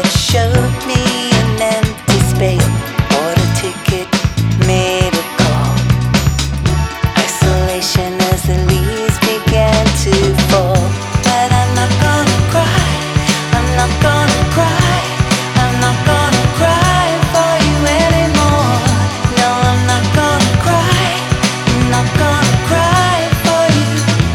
that showed me an empty space. Bought a ticket, made a call. Isolation as the leaves began to fall. But I'm not gonna cry, I'm not gonna cry, I'm not gonna cry for you anymore. No, I'm not gonna cry, I'm not gonna cry for you.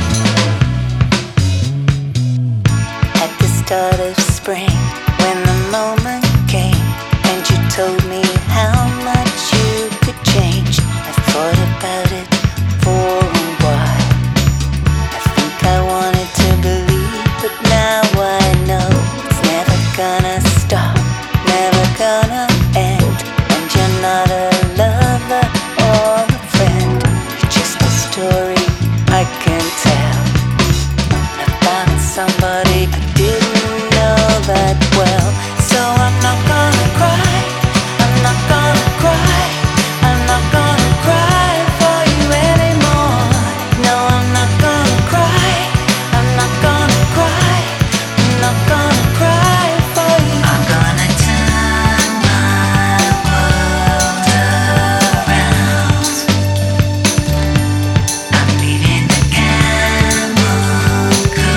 At the start of spring, when the moment came and you told me how much you could change, I thought about it for a while. I think I wanted to believe, but now I know it's never gonna stop, never gonna end. And you're not a lover or a friend, you're just a story I can tell. I found somebody I didn't know that well. So I'm not gonna cry, I'm not gonna cry, I'm not gonna cry for you anymore. No, I'm not gonna cry, I'm not gonna cry, I'm not gonna cry for you. I'm gonna turn my world around. I'm leaving the camel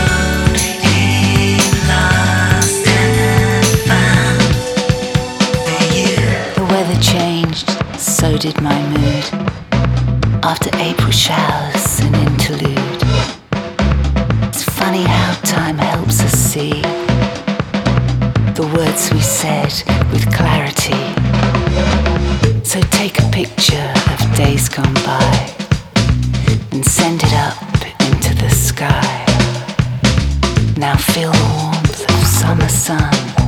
code lost and found for you. The weather changed, so did my mood. After April showers, an interlude. It's funny how time helps us see the words we said with clarity. So take a picture of days gone by and send it up into the sky. Now feel the warmth of summer sun